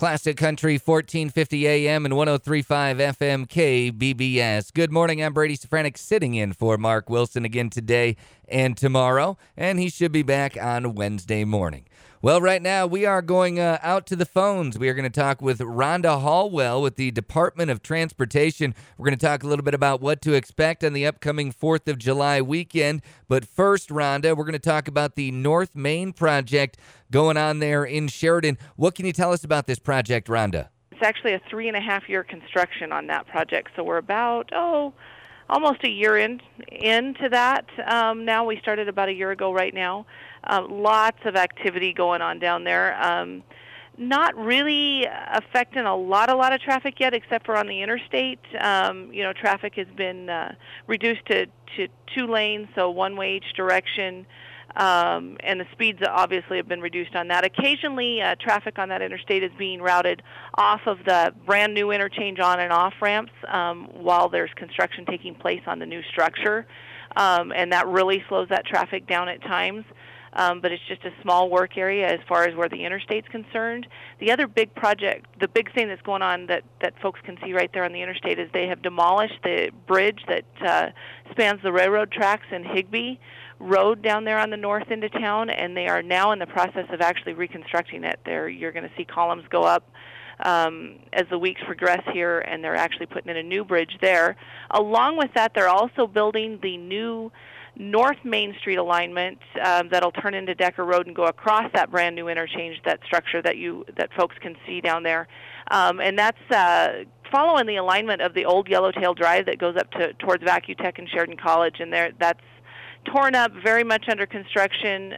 Classic Country, 1450 AM and 103.5 FM KBBS. Good morning, I'm Brady Safranek, sitting in for Mark Wilson again today and tomorrow, and he should be back on Wednesday morning. Well, right now we are going out to the phones. We are going to talk with Rhonda Hallwell with the Department of Transportation. We're going to talk a little bit about what to expect on the upcoming 4th of July weekend. But first, Rhonda, we're going to talk about the North Main project going on there in Sheridan. What can you tell us about this project, Rhonda? It's actually a 3.5-year construction on that project, so we're about, almost a year into that. Now we started about a year ago right now. Lots of activity going on down there. Not really affecting a lot of traffic yet, except for on the interstate. Traffic has been reduced to 2 lanes, so one way each direction. And the speeds obviously have been reduced on that. Occasionally, traffic on that interstate is being routed off of the brand new interchange on and off ramps while there's construction taking place on the new structure. And that really slows that traffic down at times. But it's just a small work area as far as where the interstate's concerned. The other big project, the big thing that's going on that folks can see right there on the interstate is they have demolished the bridge that spans the railroad tracks in Higbee Road down there on the north end of town, and they are now in the process of actually reconstructing it. You're going to see columns go up as the weeks progress here, and they're actually putting in a new bridge there. Along with that, they're also building the new North Main Street alignment that'll turn into Decker Road and go across that brand new interchange, that structure that folks can see down there. And that's following the alignment of the old Yellowtail Drive that goes up towards Vacutech and Sheridan College, and that's torn up, very much under construction.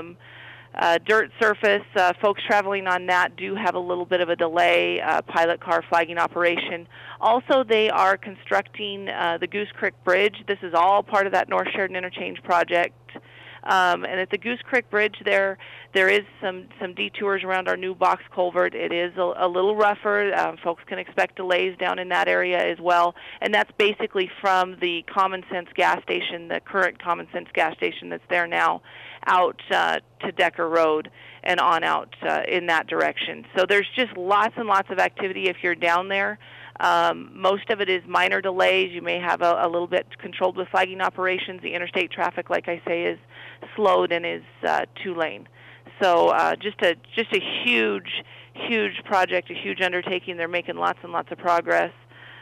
Dirt surface, folks traveling on that do have a little bit of a delay, pilot car flagging operation. Also, they are constructing the Goose Creek Bridge. This is all part of that North Sheridan Interchange project. And at the Goose Creek Bridge there is some detours around our new box culvert. It is a little rougher. Folks can expect delays down in that area as well. And that's basically from the Common Sense gas station, the current Common Sense gas station that's there now, out to Decker Road and on out in that direction. So there's just lots and lots of activity if you're down there. Most of it is minor delays. You may have a little bit controlled with flagging operations. The interstate traffic, like I say, is slowed and is 2-lane. So just a huge project, a huge undertaking. They're making lots and lots of progress,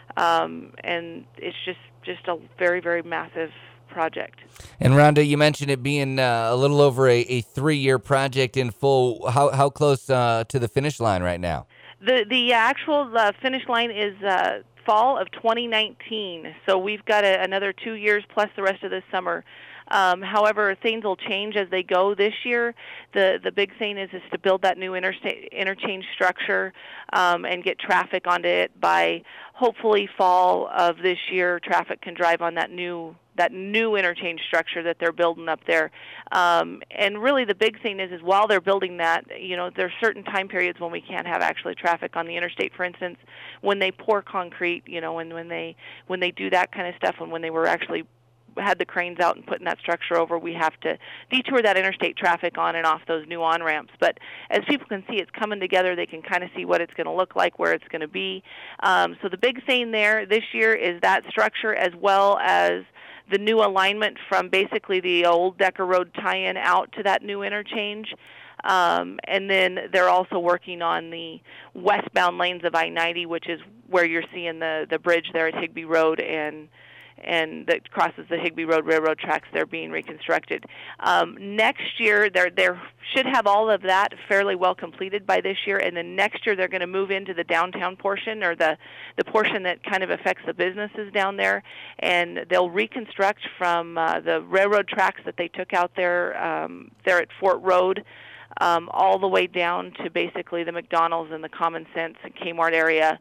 and it's just a very, very massive project. And Rhonda, you mentioned it being a little over a 3-year project in full. How close to the finish line right now? The actual finish line is fall of 2019, so we've got another 2 years plus the rest of this summer. However, things will change as they go this year. The big thing is to build that new interchange structure and get traffic onto it by hopefully fall of this year. Traffic can drive on that new interchange structure that they're building up there. And really the big thing is while they're building that, there's certain time periods when we can't have actually traffic on the interstate. For instance, when they pour concrete, when they do that kind of stuff, and when they were actually had the cranes out and putting that structure over, we have to detour that interstate traffic on and off those new on-ramps. But as people can see, it's coming together. They can kind of see what it's going to look like, where it's going to be. So the big thing there this year is that structure, as well as the new alignment from basically the old Decker Road tie-in out to that new interchange. And then they're also working on the westbound lanes of I-90, which is where you're seeing the bridge there at Higbee Road and that crosses the Higbee Road railroad tracks. They're being reconstructed. Next year, they should have all of that fairly well completed by this year, and then next year they're going to move into the downtown portion, or the portion that kind of affects the businesses down there, and they'll reconstruct from the railroad tracks that they took out there at Fort Road, all the way down to basically the McDonald's and the Common Sense and Kmart area,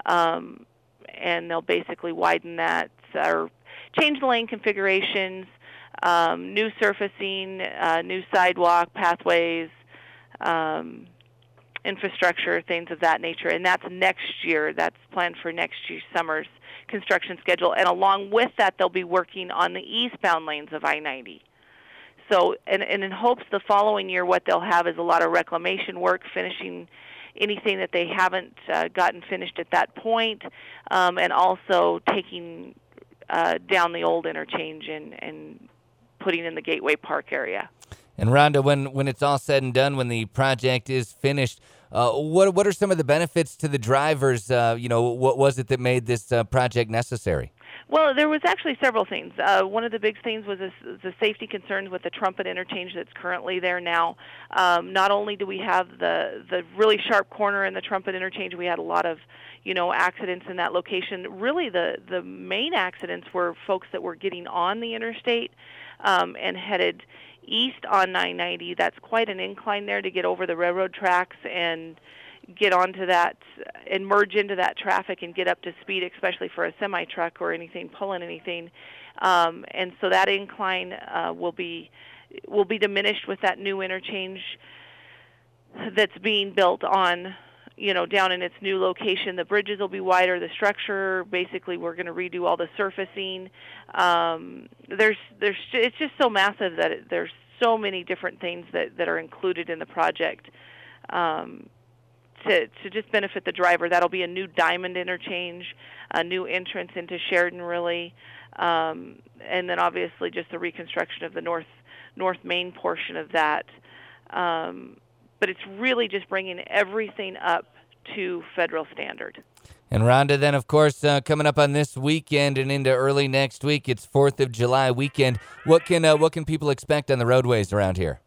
and they'll basically widen that or change the lane configurations, new surfacing, new sidewalk, pathways, infrastructure, things of that nature. And that's next year. That's planned for next year's summer's construction schedule. And along with that, they'll be working on the eastbound lanes of I-90. So, and in hopes the following year, what they'll have is a lot of reclamation work finishing anything that they haven't gotten finished at that point, and also taking down the old interchange and putting in the Gateway Park area. And Rhonda, when it's all said and done, when the project is finished, what are some of the benefits to the drivers? What was it that made this project necessary? Well, there was actually several things. One of the big things was the safety concerns with the Trumpet interchange that's currently there now. Not only do we have the really sharp corner in the Trumpet interchange, we had a lot of accidents in that location. Really, the main accidents were folks that were getting on the interstate and headed east on 990. That's quite an incline there to get over the railroad tracks and get onto that and merge into that traffic and get up to speed, especially for a semi-truck or anything pulling anything. And so that incline will be diminished with that new interchange that's being built on, down in its new location. The bridges will be wider. The structure, basically, we're going to redo all the surfacing. It's just so massive that there's so many different things that are included in the project. To just benefit the driver. That'll be a new diamond interchange, a new entrance into Sheridan, really, and then obviously just the reconstruction of the North Main portion of that. But it's really just bringing everything up to federal standard. And Rhonda, then, of course, coming up on this weekend and into early next week, it's 4th of July weekend. What can people expect on the roadways around here?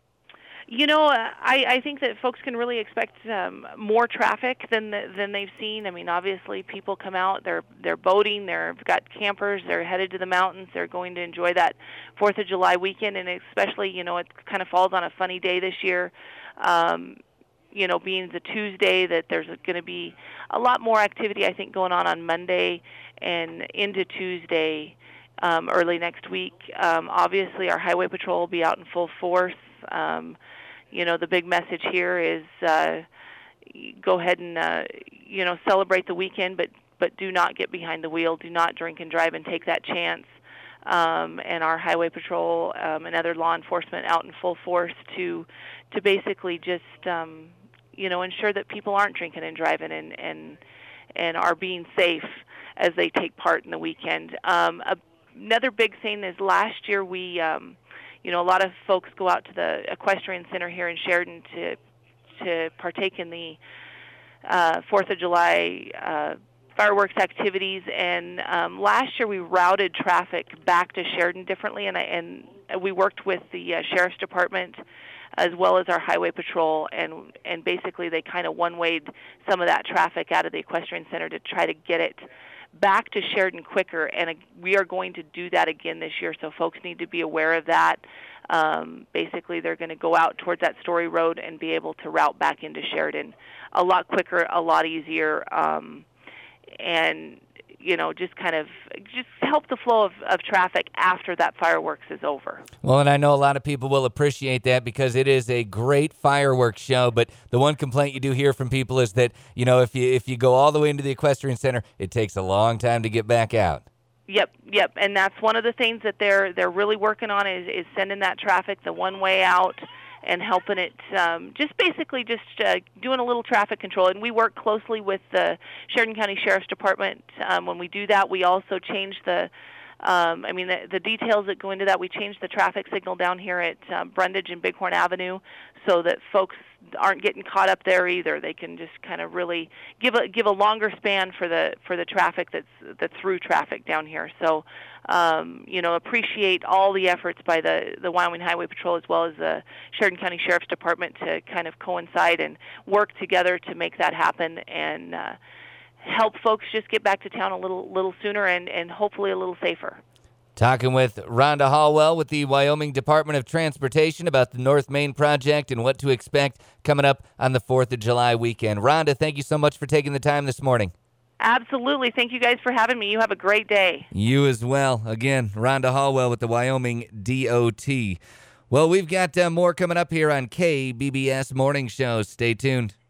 I think that folks can really expect more traffic than they've seen. I mean, obviously, people come out, they're boating, they've got campers, they're headed to the mountains, they're going to enjoy that 4th of July weekend, and especially, it kind of falls on a funny day this year, being the Tuesday, that there's going to be a lot more activity, I think, going on Monday and into Tuesday, early next week. Obviously, our Highway Patrol will be out in full force. The big message here is go ahead and, celebrate the weekend, but do not get behind the wheel. Do not drink and drive and take that chance. And our Highway Patrol and other law enforcement out in full force to basically just, ensure that people aren't drinking and driving and are being safe as they take part in the weekend. Another big thing is last year we... a lot of folks go out to the Equestrian Center here in Sheridan to partake in the 4th of July fireworks activities. And last year we routed traffic back to Sheridan differently, and we worked with the Sheriff's Department as well as our Highway Patrol, and basically they kind of one-wayed some of that traffic out of the Equestrian Center to try to get it back to Sheridan quicker, and we are going to do that again this year, so folks need to be aware of that. Basically, they're going to go out towards that Story Road and be able to route back into Sheridan a lot quicker, a lot easier, and just help the flow of traffic after that fireworks is over. Well, and I know a lot of people will appreciate that because it is a great fireworks show, but the one complaint you do hear from people is that, if you go all the way into the Equestrian Center, it takes a long time to get back out. Yep, and that's one of the things that they're really working on is sending that traffic the one way out and helping it, just doing a little traffic control. And we work closely with the Sheridan County Sheriff's Department. When we do that, we also change the details that go into that. We change the traffic signal down here at Brundage and Bighorn Avenue so that folks aren't getting caught up there either. They can just kind of really give a longer span for the traffic that's through traffic down here. So, appreciate all the efforts by the Wyoming Highway Patrol as well as the Sheridan County Sheriff's Department to kind of coincide and work together to make that happen and help folks just get back to town a little sooner and hopefully a little safer. Talking with Rhonda Hallwell with the Wyoming Department of Transportation about the North Main project and what to expect coming up on the 4th of July weekend. Rhonda, thank you so much for taking the time this morning. Absolutely. Thank you guys for having me. You have a great day. You as well. Again, Rhonda Hallwell with the Wyoming DOT. Well, we've got more coming up here on KBBS Morning Show. Stay tuned.